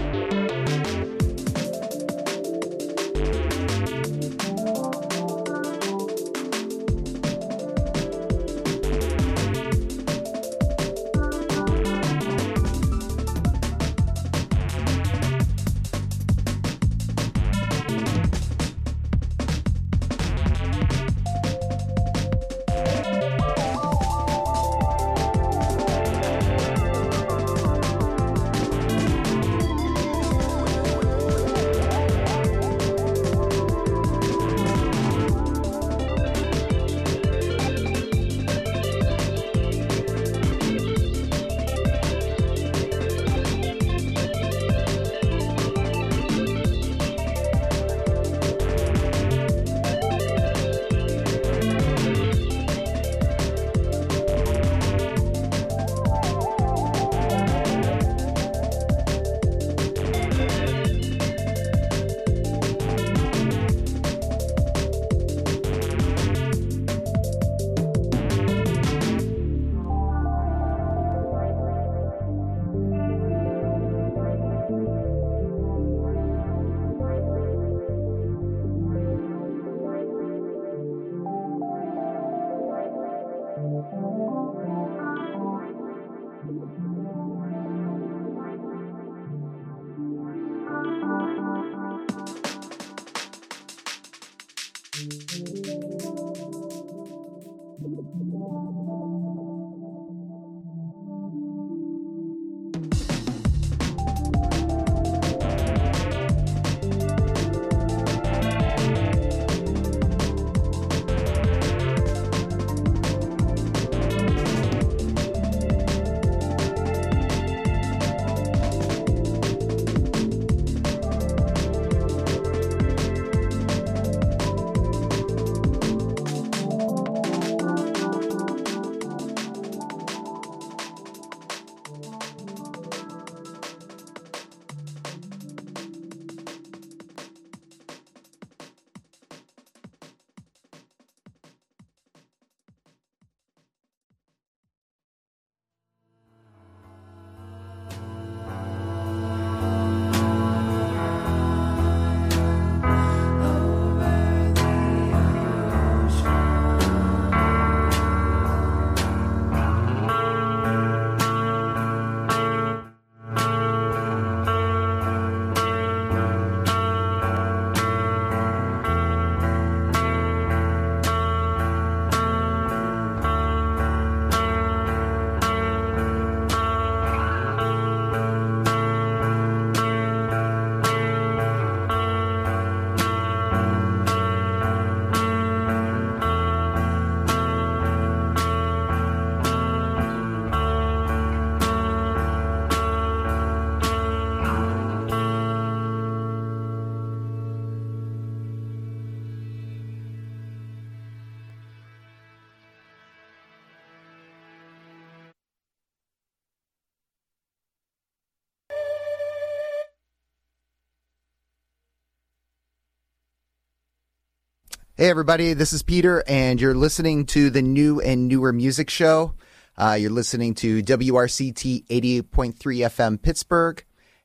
Hey everybody, this is Peter, and you're listening to the New and Newer Music Show. You're listening to WRCT 88.3 FM Pittsburgh,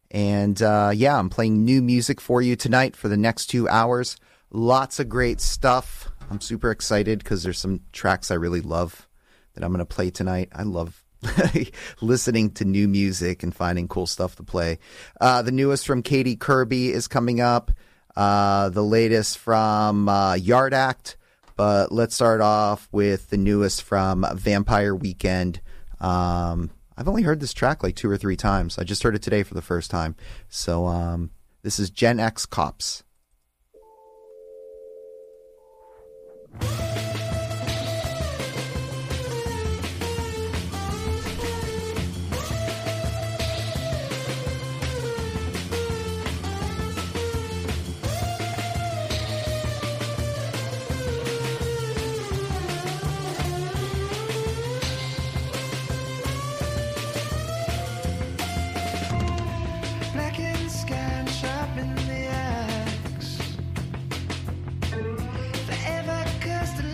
and I'm playing new music for you tonight for the next 2 hours. Lots of great stuff. I'm super excited because there's some tracks I really love that I'm going to play tonight. I love listening to new music and finding cool stuff to play. The newest from Katie Kirby is coming up. The latest from Yard Act, but let's start off with the newest from Vampire Weekend. I've only heard this track like 2 or 3 times. I just heard it today for the first time. So this is Gen X Cops. Forever cursed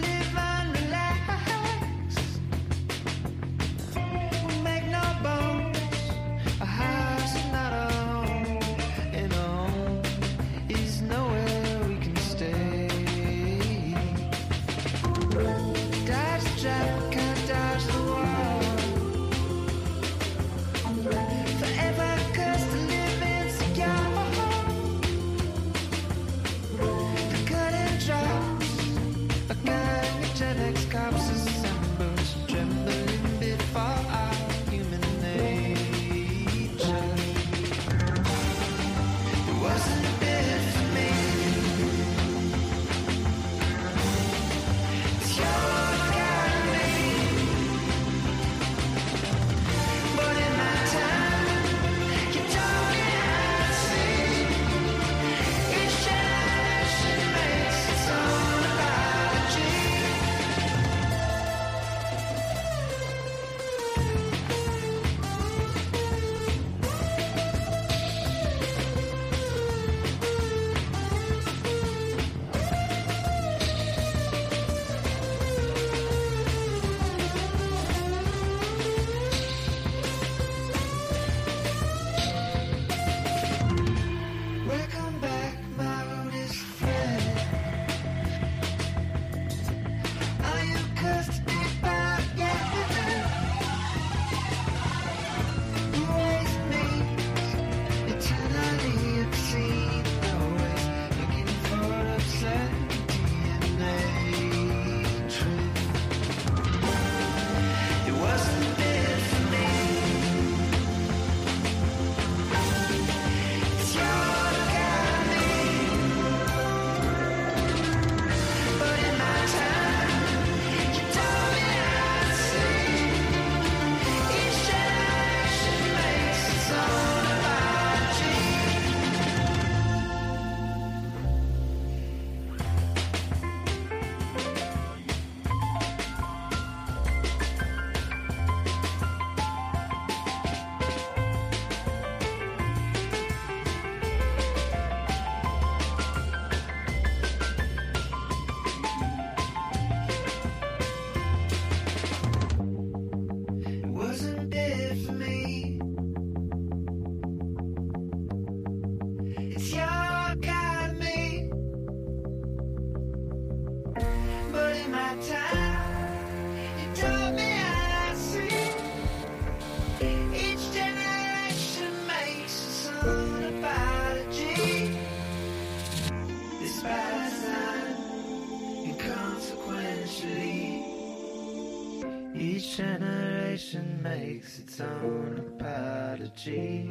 on apology. This past time, inconsequentially, each generation makes its own apology.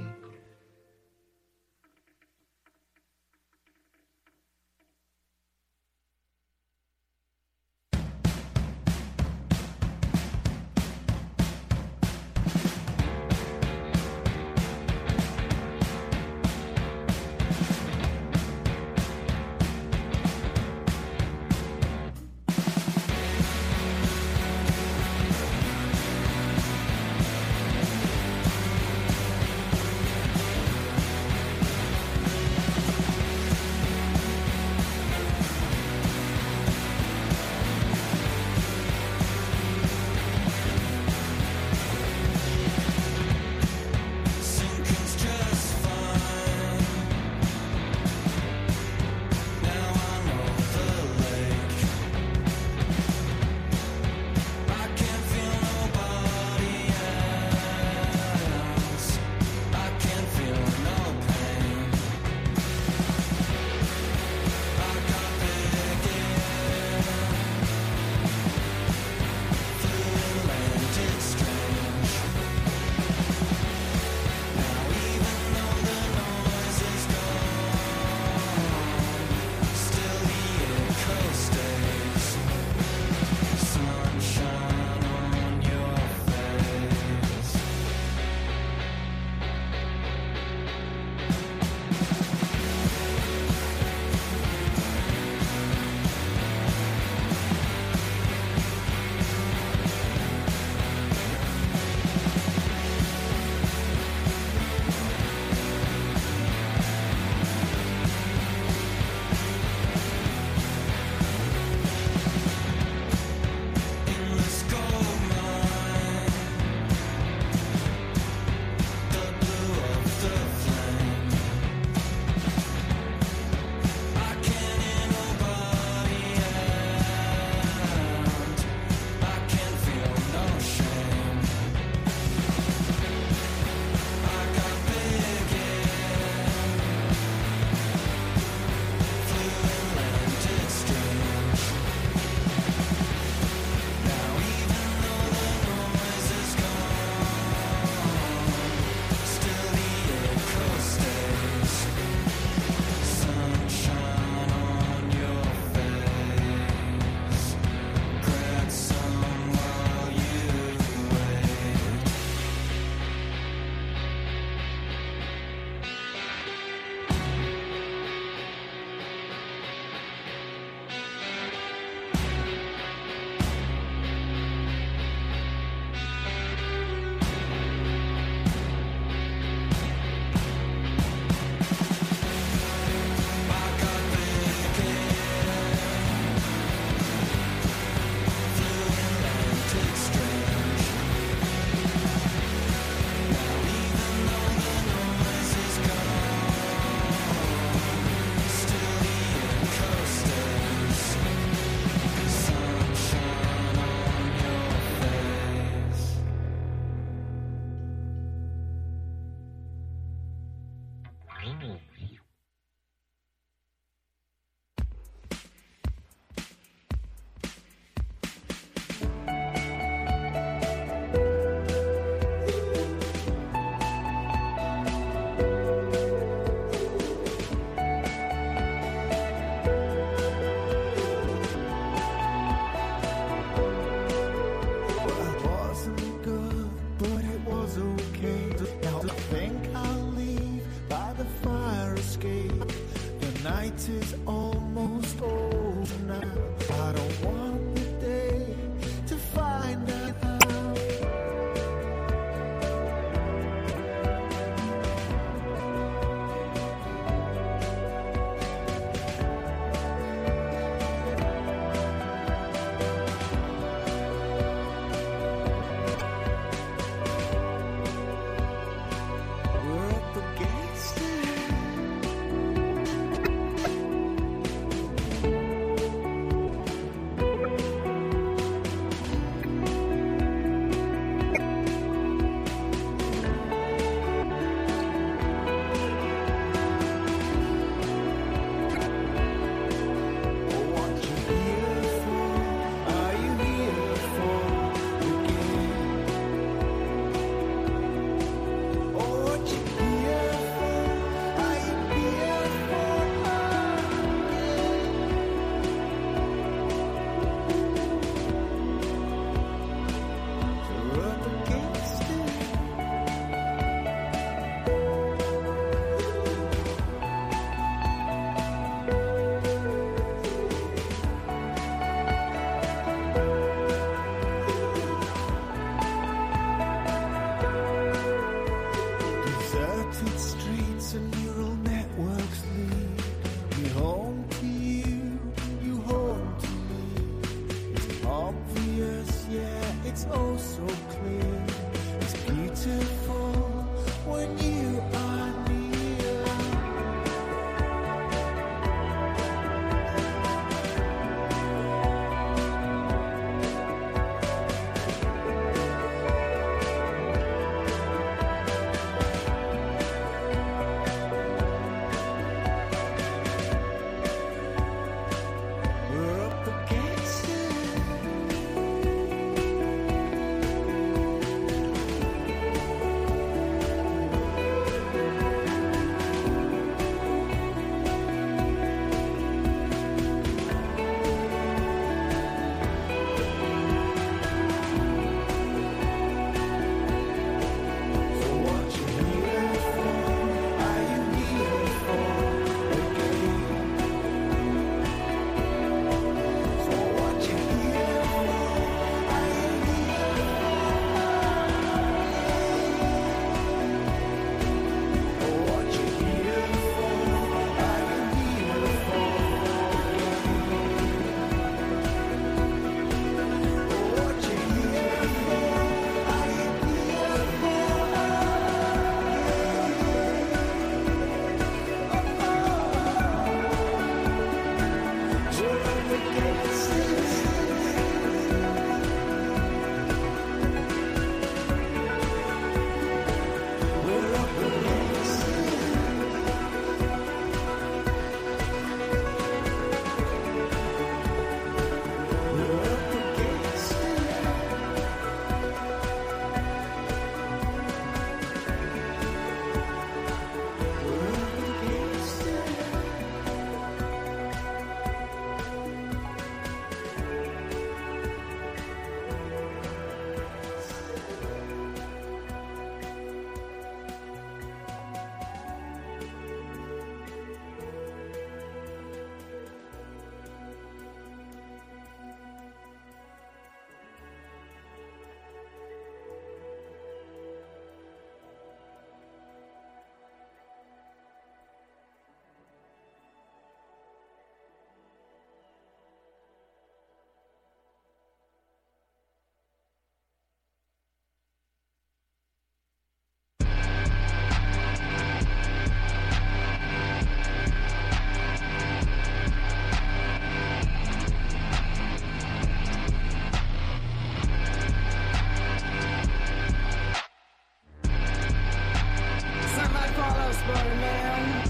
spoiler man.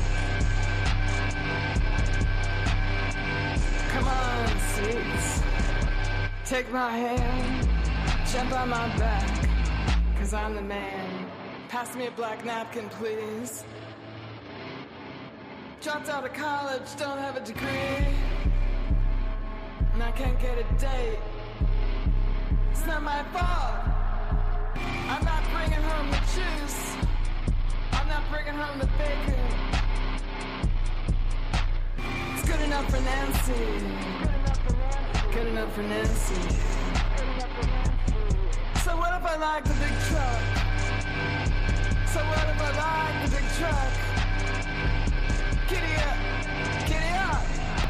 Come on, sweets. Take my hand, jump on my back, 'cause I'm the man. Pass me a black napkin, please. Dropped out of college, don't have a degree, and I can't get a date. It's not my fault. I'm not bringing home the juice. I'm not bringing home the bacon. It's good enough for Nancy. Good enough for Nancy. So what if I like the big truck? So what if I like the big truck? Giddy up, giddy up.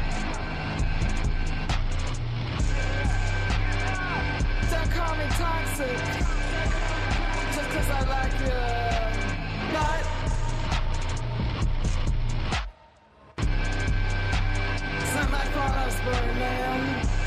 Don't call me toxic, just 'cause I like your nut. It's not my fault I was born, man.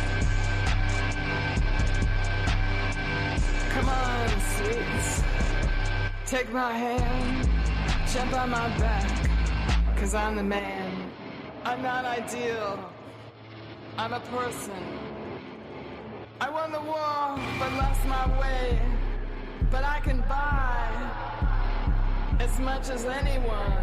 Come on, sweets. Take my hand, jump on my back, 'cause I'm the man. I'm not ideal. I'm a person. I won the war, but lost my way. But I can buy as much as anyone.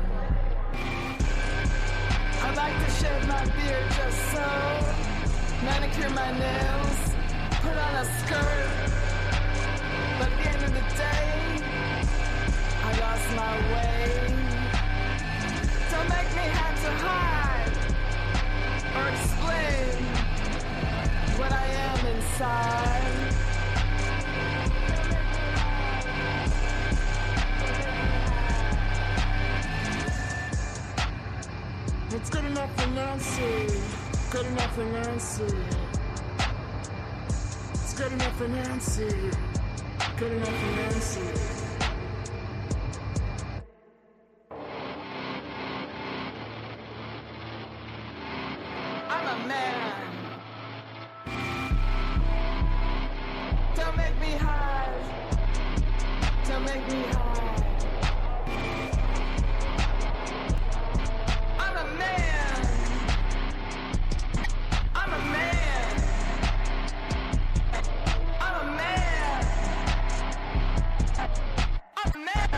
I like to shave my beard just so, manicure my nails, put on a skirt. But at the end of the day, I lost my way. Don't make me have to hide or explain what I am inside. It's good enough for Nancy. Good enough for Nancy. It's good enough for Nancy. Good enough for Nancy. I'm a man. Don't make me hide. Don't make me hide. I'm a man. I'm a man. I'm a man. I'm a man.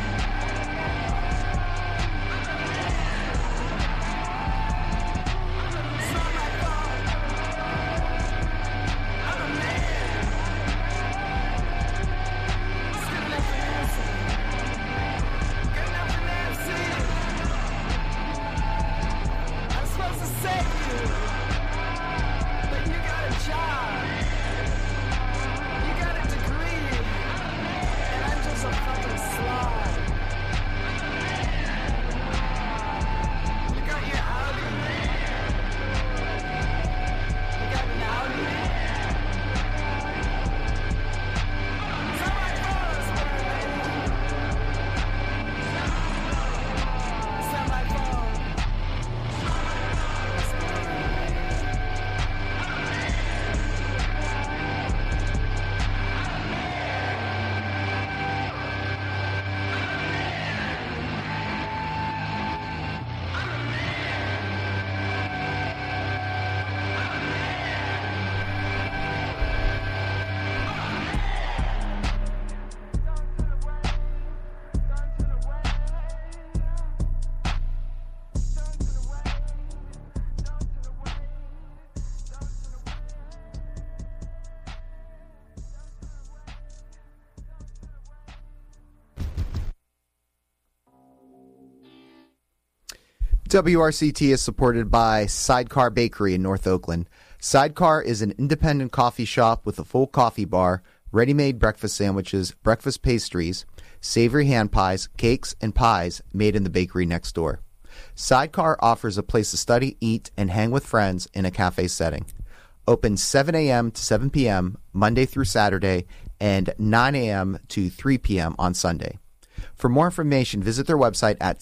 It's not my fault. I'm a man. It's good enough for Nancy. Good enough for Nancy. I'm supposed to save you, but you got a job. You got a degree, and I'm just a fucking slob. You got your Audi. You got an Audi. It's not my fault, it's not my fault. WRCT is supported by Sidecar Bakery in North Oakland. Sidecar is an independent coffee shop with a full coffee bar, ready-made breakfast sandwiches, breakfast pastries, savory hand pies, cakes, and pies made in the bakery next door. Sidecar offers a place to study, eat, and hang with friends in a cafe setting. Open 7 a.m. to 7 p.m. Monday through Saturday and 9 a.m. to 3 p.m. on Sunday. For more information, visit their website at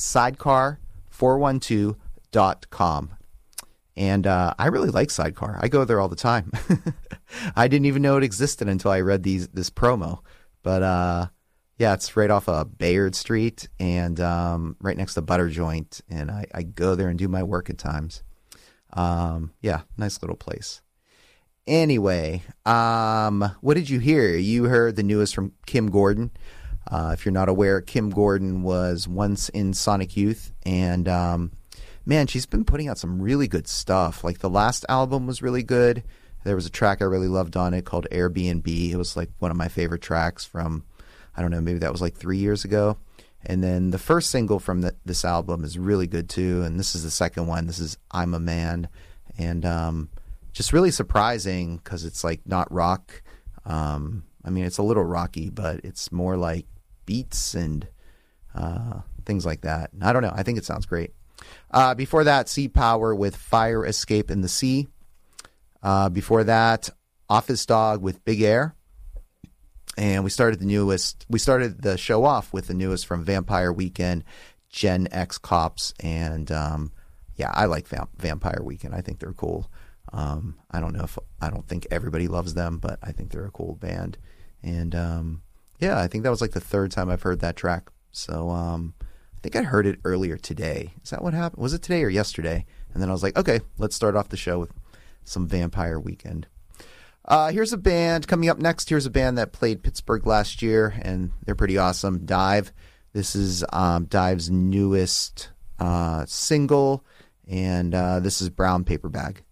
sidecar412.com. And I really like Sidecar. I go there all the time. I didn't even know it existed until I read this promo. But Yeah, it's right off of Bayard Street and right next to Butter Joint. And I go there and do my work at times. Yeah, nice little place. Anyway, what did you hear? You heard the newest from Kim Gordon. If you're not aware, Kim Gordon was once in Sonic Youth. And man, she's been putting out some really good stuff. Like the last album was really good. There was a track I really loved on it called Airbnb. It was like one of my favorite tracks from, I don't know, maybe that was like 3 years ago. And then the first single from this album is really good too. And this is the second one. This is I'm a Man. And just really surprising because it's like not rock. I mean, it's a little rocky, but it's more like beats and things like that. I don't know. I think it sounds great. Before that, Sea Power with Fire Escape in the Sea. Before that, Office Dog with Big Air. And we started the show off with the newest from Vampire Weekend, Gen X Cops. And yeah, I like Vampire Weekend. I think they're cool. I don't think everybody loves them, but I think they're a cool band. And yeah, I think that was like the third time I've heard that track. So I think I heard it earlier today. Is that what happened? Was it today or yesterday? And then I was like, okay, let's start off the show with some Vampire Weekend. Here's a band coming up next. Here's a band that played Pittsburgh last year, and they're pretty awesome. Dive. This is Dive's newest single, and this is Brown Paper Bag.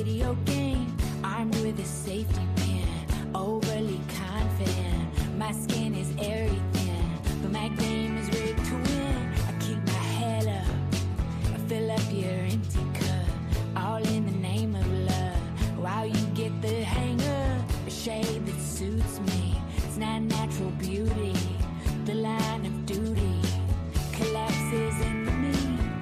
video game, armed with a safety pin, overly confident. My skin is airy thin, but my game is rigged to win. I keep my head up, I fill up your empty cup, all in the name of love. While you get the hang of a shade that suits me, it's not natural beauty. The line of duty collapses into me.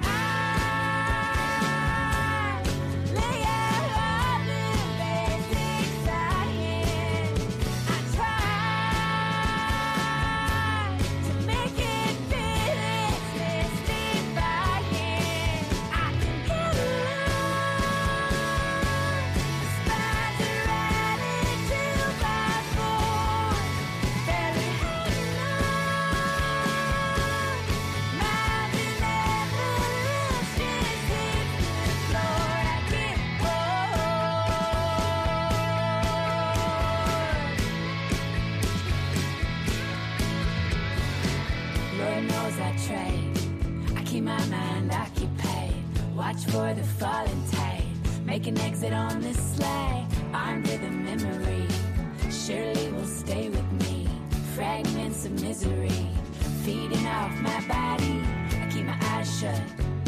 Watch for the falling tide. Make an exit on this sleigh. Armed with a memory, surely will stay with me. Fragments of misery feeding off my body. I keep my eyes shut.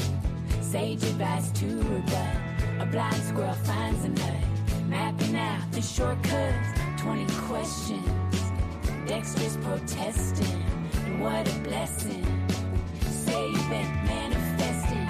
Sage advice to rebut. A blind squirrel finds a nut. Mapping out the shortcuts. 20 questions. Dexter's protesting. And what a blessing. Say you've been manifesting.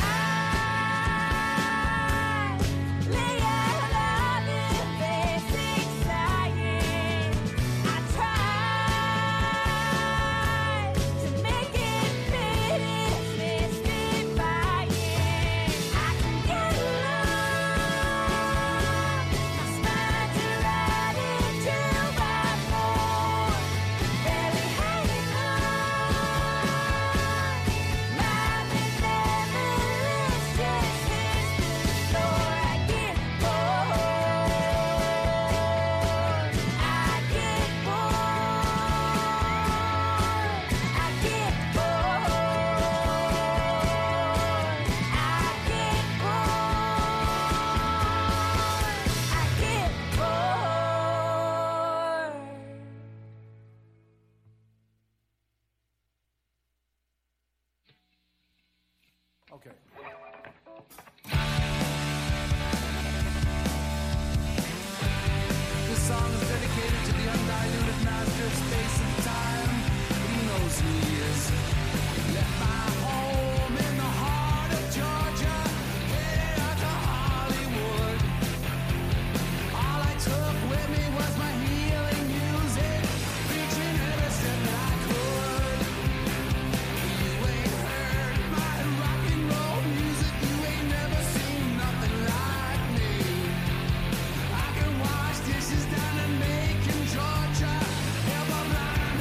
Dishes down in Macon, Georgia. Help, I'm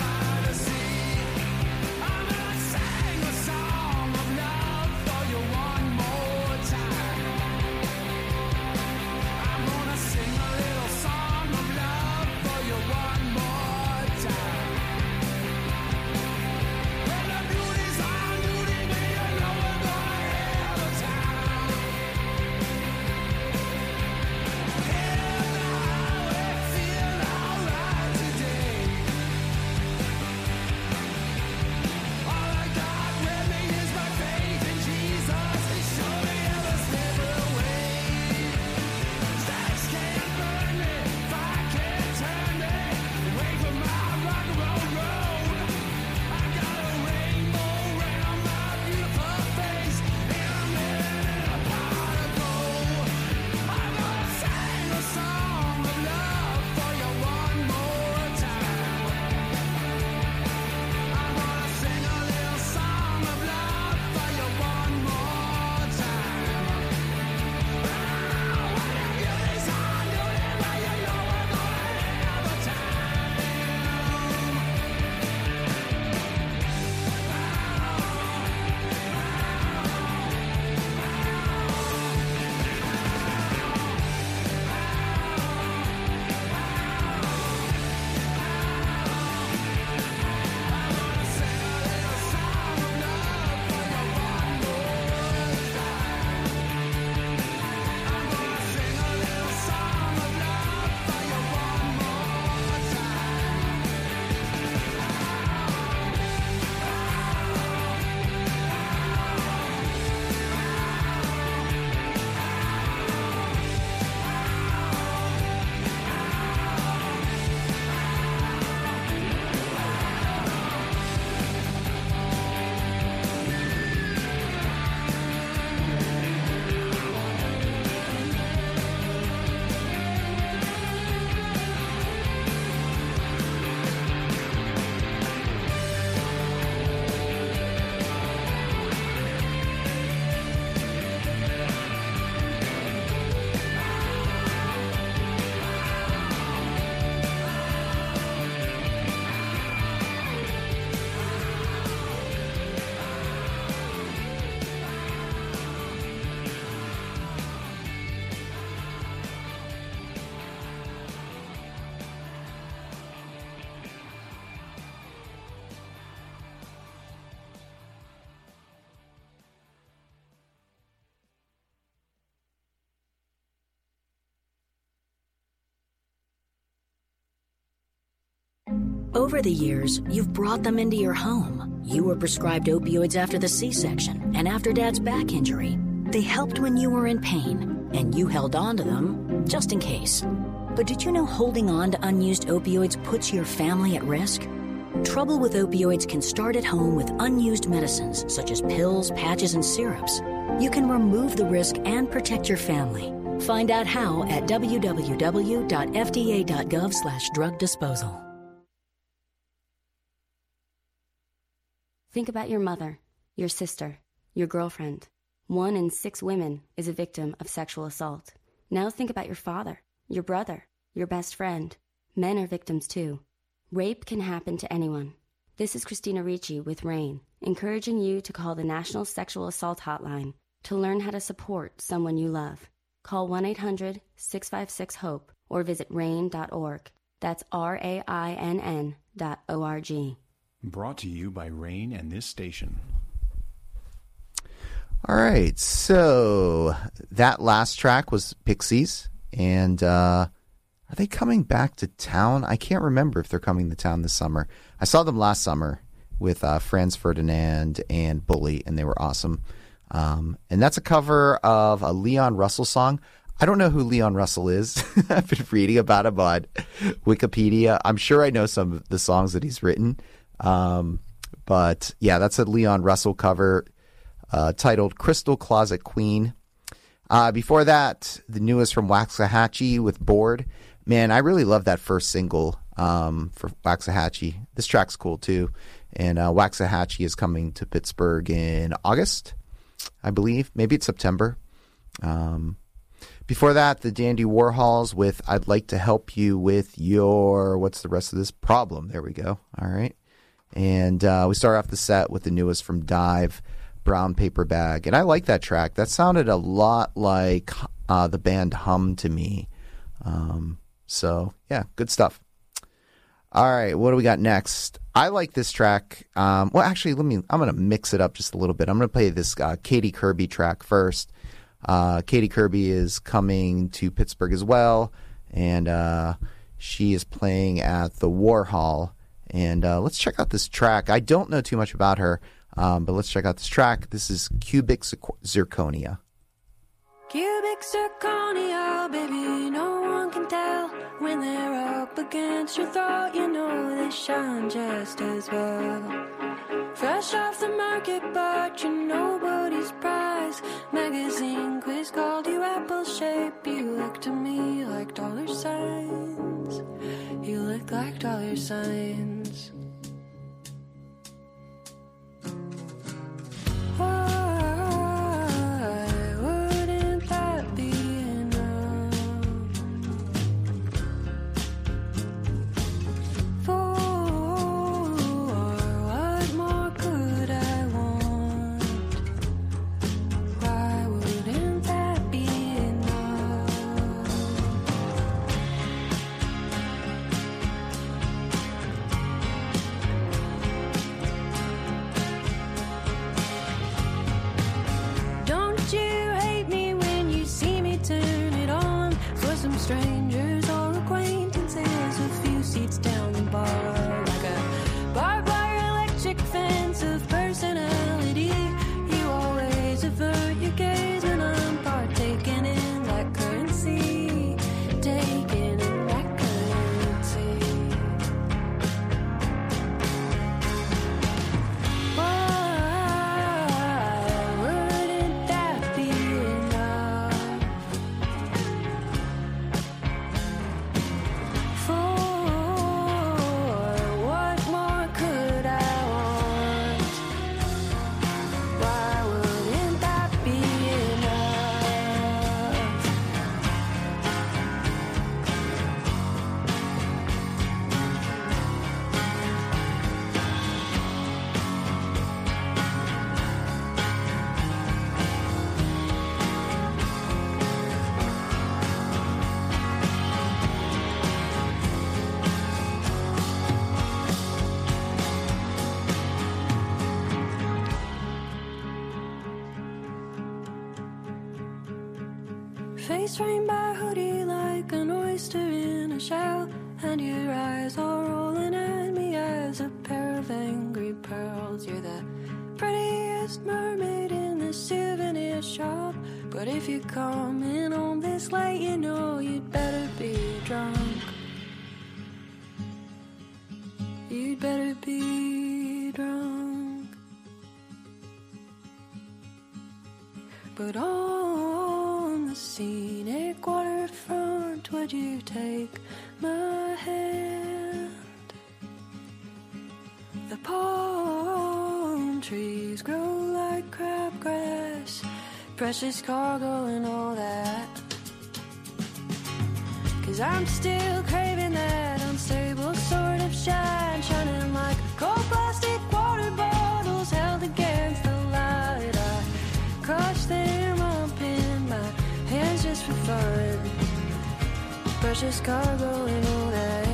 Over the years, you've brought them into your home. You were prescribed opioids after the C-section and after Dad's back injury. They helped when you were in pain, and you held on to them just in case. But did you know holding on to unused opioids puts your family at risk? Trouble with opioids can start at home with unused medicines such as pills, patches, and syrups. You can remove the risk and protect your family. Find out how at www.fda.gov/drug disposal. Think about your mother, your sister, your girlfriend. 1 in 6 women is a victim of sexual assault. Now think about your father, your brother, your best friend. Men are victims too. Rape can happen to anyone. This is Christina Ricci with RAIN, encouraging you to call the National Sexual Assault Hotline to learn how to support someone you love. Call 1-800-656-HOPE or visit RAIN.org. That's RAINN.org. Brought to you by RAIN and this station. All right, so that last track was Pixies, and are they coming back to town? I can't remember if they're coming to town this summer. I saw them last summer with Franz Ferdinand and Bully, and they were awesome. And that's a cover of a Leon Russell song. I don't know who Leon Russell is. I've been reading about him on Wikipedia. I'm sure I know some of the songs that he's written. But yeah, that's a Leon Russell cover titled Crystal Closet Queen. Before that, the newest from Waxahachie with Bored. Man, I really love that first single for Waxahachie. This track's cool too. And Waxahachie is coming to Pittsburgh in August, I believe. Maybe it's September. Before that, the Dandy Warhols with I'd Like to Help You With Your, what's the rest of this? Problem. There we go. All right. And we start off the set with the newest from Dive, Brown Paper Bag. And I like that track. That sounded a lot like the band Hum to me. So, yeah, good stuff. All right, what do we got next? I like this track. Well, actually, I'm going to mix it up just a little bit. I'm going to play this Katie Kirby track first. Katie Kirby is coming to Pittsburgh as well, and she is playing at the Warhol. And let's check out this track. I don't know too much about her, but let's check out this track. This is Cubic Zirconia. Cubic zirconia, baby, no one can tell. When they're up against your throat, you know they shine just as well. Fresh off the market, but you're nobody's prize. Magazine quiz called you apple shape. You look to me like dollar signs. You look like dollar signs. Strangers or acquaintances, a few seats down the bar, like a barbed wire electric fence of personality. You always avert your gaze when I'm partaking in that currency, taking in that currency. Why wouldn't that be enough? Face framed by a hoodie like an oyster in a shell, and your eyes are rolling at me of angry pearls. You're the prettiest mermaid in the souvenir shop. But if you come in on this late, you know you'd better be drunk. You'd better be drunk. But on the scenic waterfront, would you take my hand? The palm trees grow like crabgrass, precious cargo and all that. 'Cause I'm still craving that unstable sort of shine, shining like cold plastic water bottles held against the light. I crush them up in my hands just for fun, precious cargo and all that.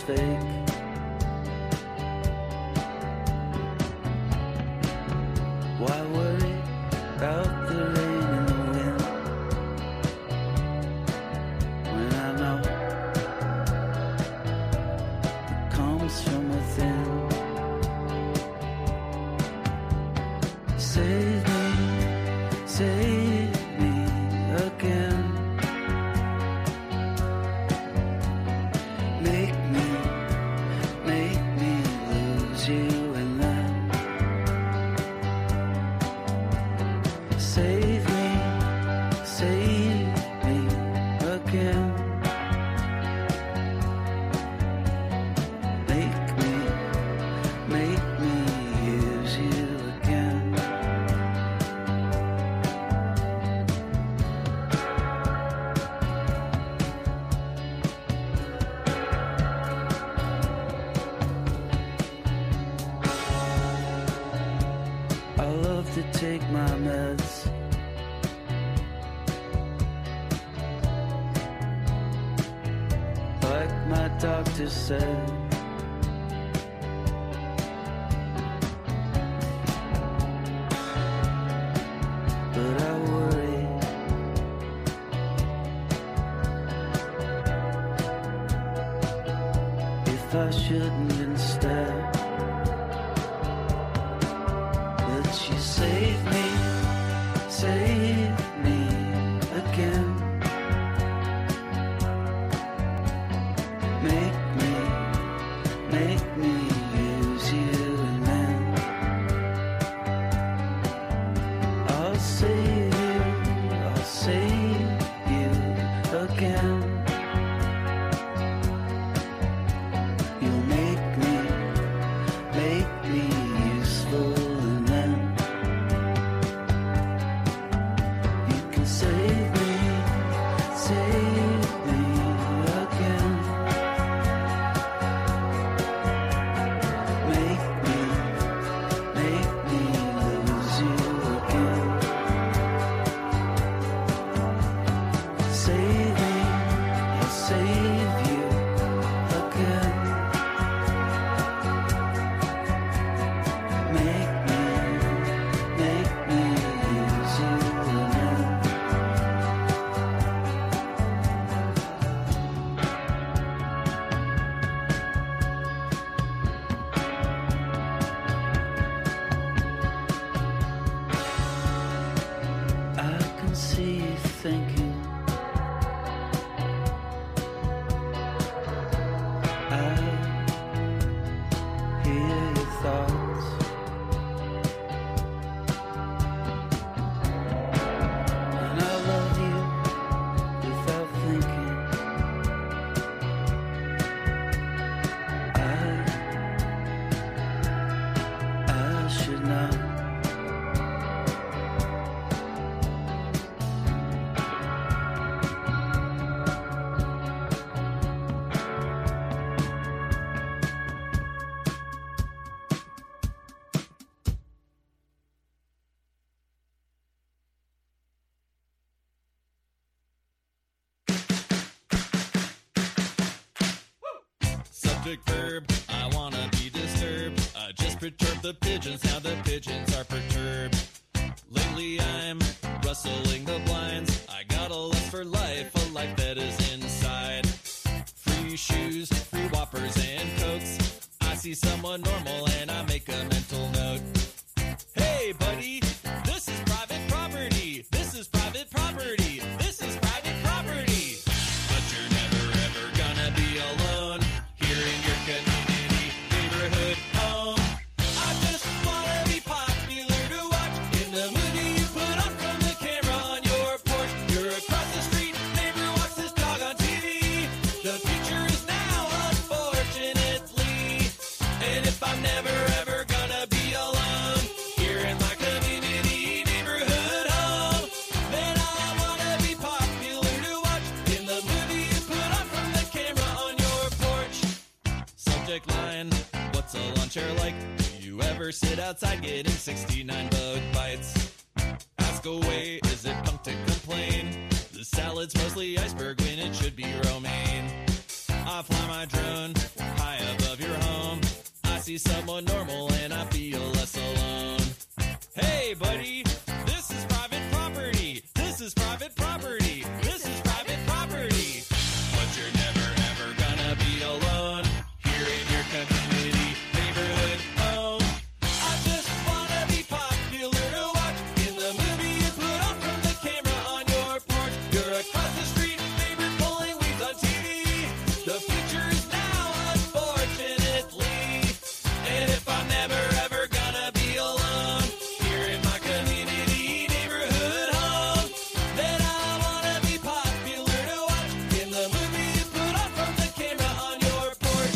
fake. Why worry about the rain and the wind when I know it comes from within? Save me again. Make me lose you and then save me again. Make me use you again. I love to take my meds. Like my doctor said. But I worry if I shouldn't instead let you save me again. Make me use you and then I'll save you again. You'll make me useful and then you can save me again. Make me lose you again. I'll save you again. Make me lose you again. I can see you thinking. I hear your thoughts. And I love you without thinking. I should not. Subject verb, I wanna be disturbed. I just perturbed the pigeons, now the pigeons are perturbed. Lately I'm rustling the blinds. I got a lust for life, a life that is inside. Free shoes, free whoppers and cokes. I see someone normal and I make a mental note. Hey buddy, this is private property. This is private property. This is private property. But you're never ever gonna be alone here in your community, neighborhood home. I just wanna be popular to watch in the movie you put on from the camera on your porch. You're across the street, neighbor walks his dog on TV. The future is now, unfortunately. And if I'm never ever gonna be alone here in my community, neighborhood home, then I wanna be popular to watch in the movie you put on from the camera on your porch. Subject line, what's a lawn chair like? Do you ever sit outside getting 69 bug bites? Ask away, is it punk to complain? The salad's mostly iceberg when it should be romaine. I fly my drone high above your home. I see someone normal and I feel less alone. Hey, buddy, this is private property. This is private property. This is private property. But you're never ever gonna be alone here in your community neighborhood home. I just wanna be popular to watch in the movie you put on from the camera on your porch. You're across the street, neighbor pulling weeds on TV. The future is now, unfortunately. And if I'm never ever gonna be alone here in my community neighborhood home, then I wanna be popular to watch in the movie you put on from the camera on your porch.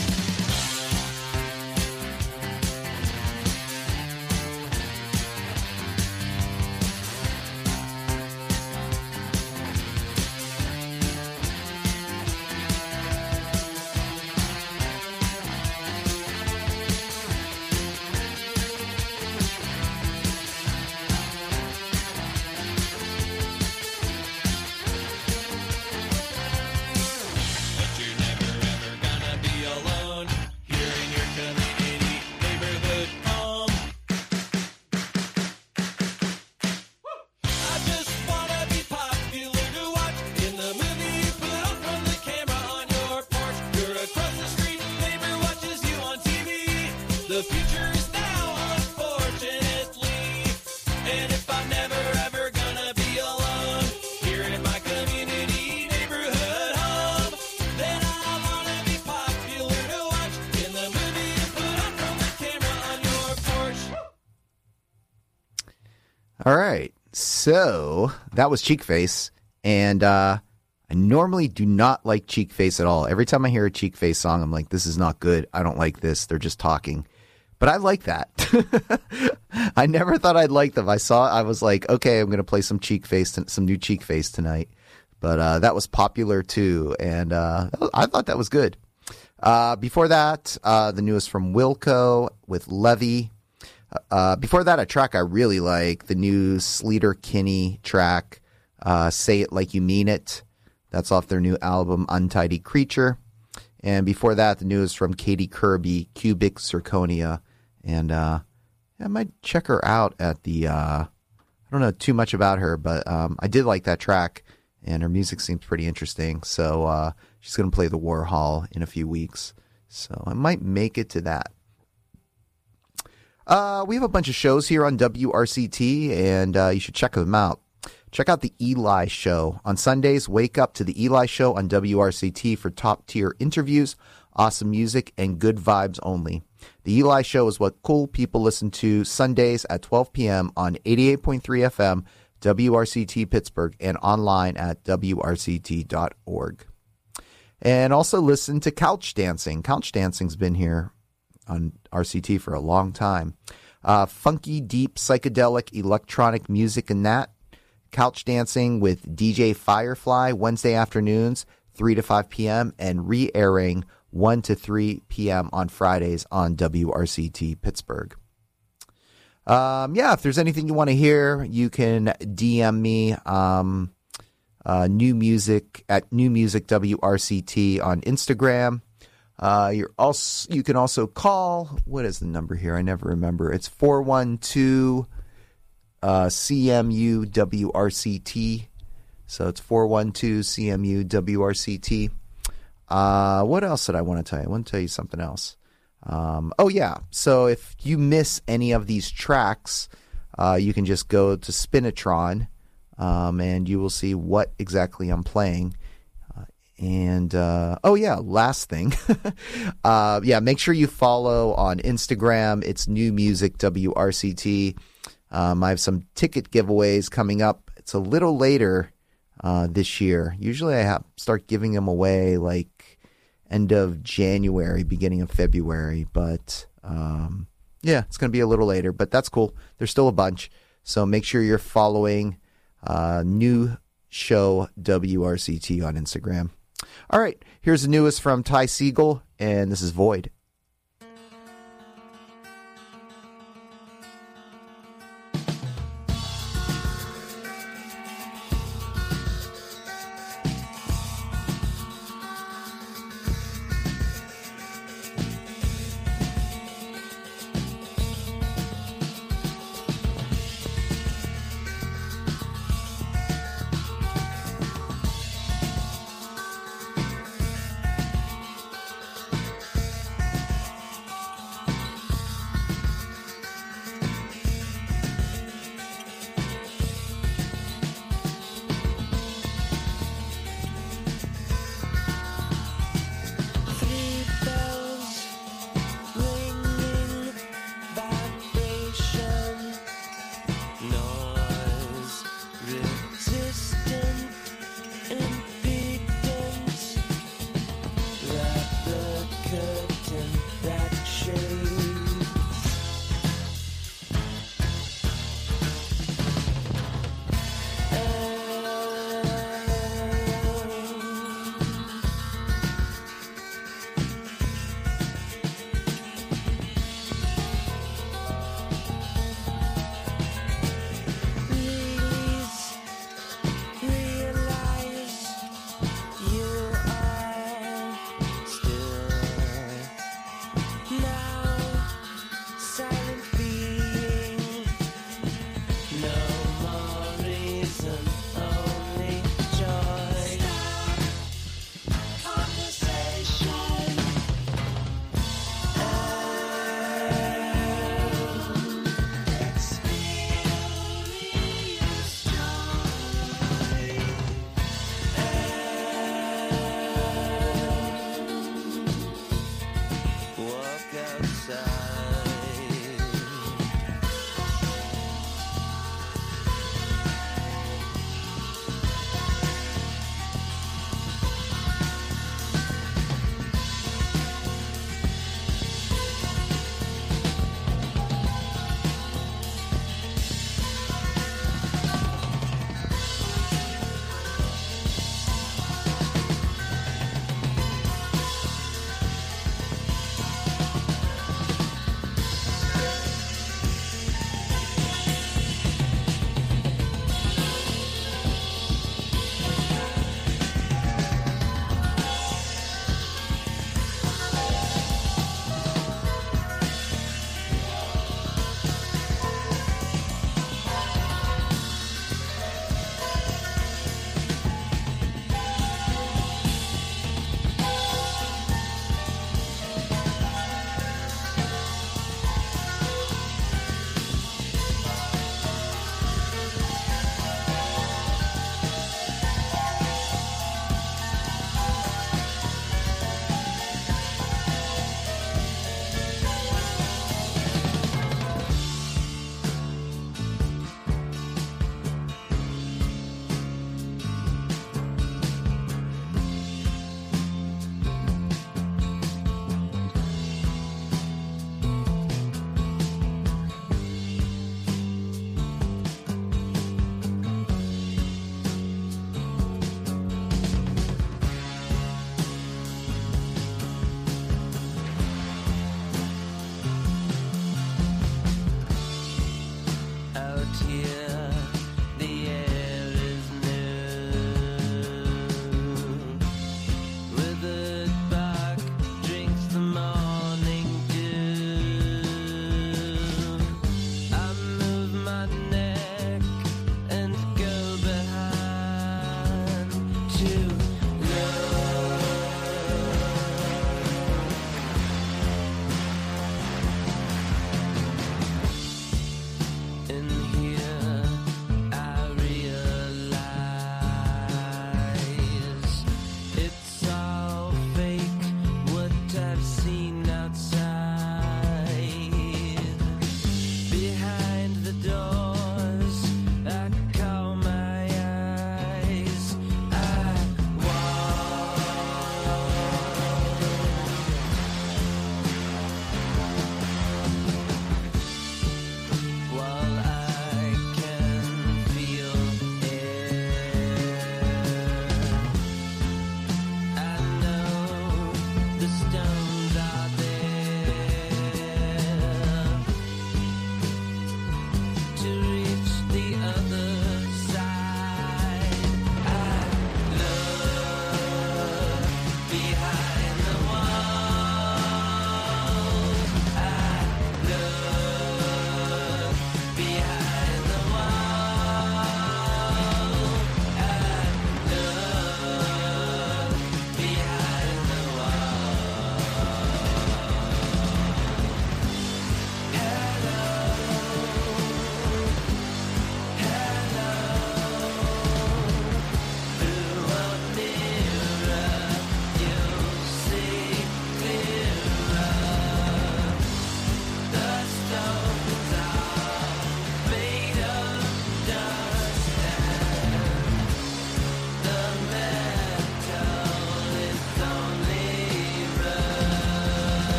But you're never ever gonna be alone here in your community neighborhood home. I just wanna be popular to watch in the movie you put on from the camera on your porch. You're across the street, neighbor watches you on TV. The future is now, unfortunately. And if I'm never ever gonna be alone here in my community neighborhood home, then I wanna be popular to watch in the movie you put on from the camera on your porch. All right. So that was Cheek Face. And I normally do not like Cheek Face at all. Every time I hear a Cheek Face song, I'm like, this is not good. I don't like this. They're just talking. But I like that. I never thought I'd like them. I was like, okay, I'm going to play some Cheek Face, some new Cheek Face tonight. But that was popular too. And I thought that was good. Before that, the newest from Wilco with Levy. Before that, a track I really like, the new Sleater Kinney track, Say It Like You Mean It. That's off their new album, Untidy Creature. And before that, the news from Katie Kirby, Cubic Zirconia. And I might check her out at the, I don't know too much about her, but I did like that track, and her music seems pretty interesting. So she's going to play the Warhol in a few weeks. So I might make it to that. We have a bunch of shows here on WRCT, and you should check them out. Check out the Eli Show. On Sundays, wake up to the Eli Show on WRCT for top-tier interviews, awesome music, and good vibes only. The Eli Show is what cool people listen to Sundays at 12 p.m. on 88.3 FM, WRCT Pittsburgh, and online at WRCT.org. And also listen to Couch Dancing. Couch Dancing's been here on RCT for a long time. Funky, deep, psychedelic, electronic music and that. Couch Dancing with DJ Firefly, Wednesday afternoons, 3 to 5 p.m., and re-airing 1 to 3 p.m. on Fridays on WRCT Pittsburgh. If there's anything you want to hear, you can DM me New Music at New Music WRCT on Instagram. You can also call, what is the number here? I never remember. It's 412 CMU WRCT. So it's 412 CMU WRCT. What else did I want to tell you? I want to tell you something else. So if you miss any of these tracks, you can just go to Spinatron, and you will see what exactly I'm playing. Last thing. Make sure you follow on Instagram. It's New Music WRCT. I have some ticket giveaways coming up. It's a little later this year. Usually I start giving them away like end of January, beginning of February. But it's going to be a little later. But that's cool. There's still a bunch. So make sure you're following New Show WRCT on Instagram. All right, here's the newest from Ty Segall, and this is Void.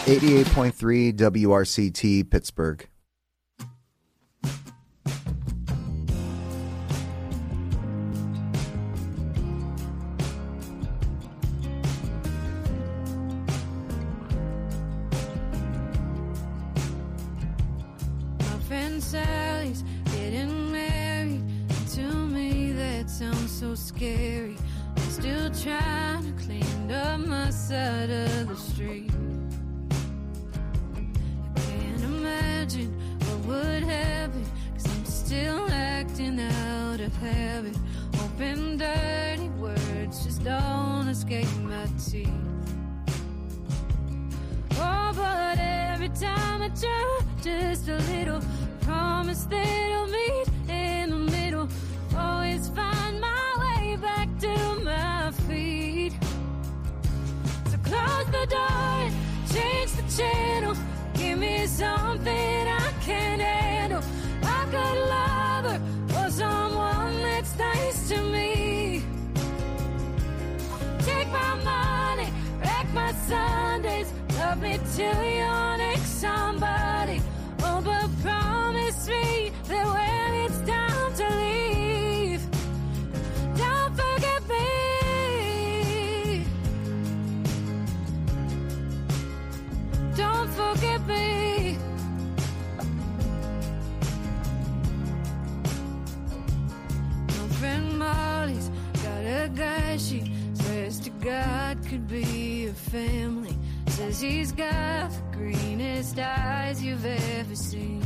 88.3 WRCT Pittsburgh. My friend Sally's getting married, and to me that sounds so scary. I'm still trying to clean up my side of the street. Imagine what would happen, 'cause I'm still acting out of habit. Open dirty words just don't escape my teeth. Oh, but every time I try just a little, promise that I'll meet in the middle. Always find my way back to my feet. So close the door, change the channel. Give me something I can handle. I could love her or someone that's nice to me. Take my money, wreck my Sundays. Love me till you're next somebody. Oh, but promise me that when it's time to leave, don't forget me. Don't forget me. My friend Molly's got a guy she swears to God could be a family. Says he's got the greenest eyes you've ever seen.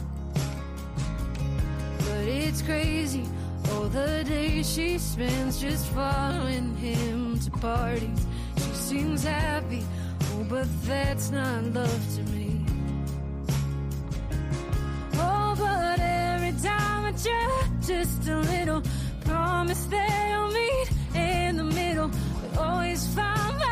But it's crazy, all the days she spends just following him to parties. She seems happy, oh, but that's not love to me. Oh, but every time I try just a little, promise that I'll meet in the middle, but always find